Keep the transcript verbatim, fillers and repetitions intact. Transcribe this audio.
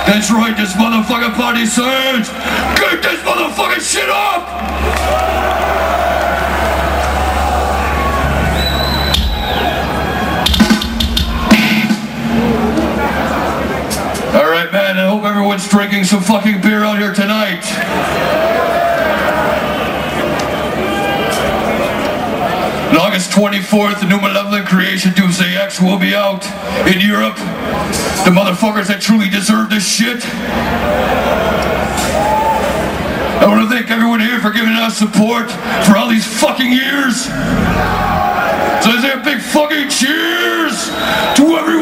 That's right, this motherfucking party surge! Get this motherfucking shit up! Alright, man, I hope everyone's drinking some fucking beer out here tonight. On August twenty-fourth, the new Malevolent Creation Doomsday X will be out in Europe. The motherfuckers that truly deserve this shit. I want to thank everyone here for giving us support for all these fucking years. So I say a big fucking cheers to everyone.